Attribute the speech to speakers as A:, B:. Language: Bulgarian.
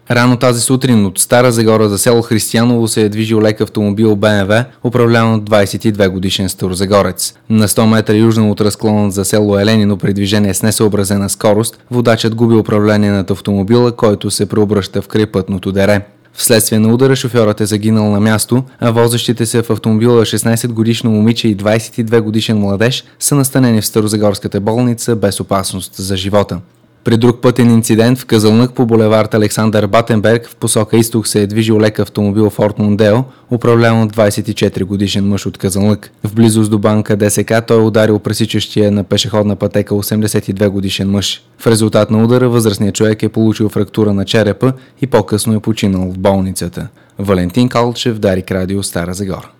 A: Рано тази сутрин от Стара Загора за село Християново се е движил лек автомобил БМВ, управляван от 22 годишен старозагорец. На 100 метра южно от разклона за село Еленино при движение с несъобразена скорост, водачът губи управление над автомобила, който се преобръща в крайпътното дере. Вследствие на удара шофьорът е загинал на място, а возещите се в автомобила 16-годишно момиче и 22-годишен младеж са настанени в Старозагорската болница без опасност за живота. При друг пътен инцидент в Казанлък по булевард Александър Батенберг в посока изток се е движил лек автомобил Форд Мондео, управляван от 24-годишен мъж от Казанлък. В близост до банка ДСК той е ударил пресичащия на пешеходна пътека 82-годишен мъж. В резултат на удара възрастният човек е получил фрактура на черепа и по-късно е починал в болницата. Валентин Калчев, Дарик Радио, Стара Загора.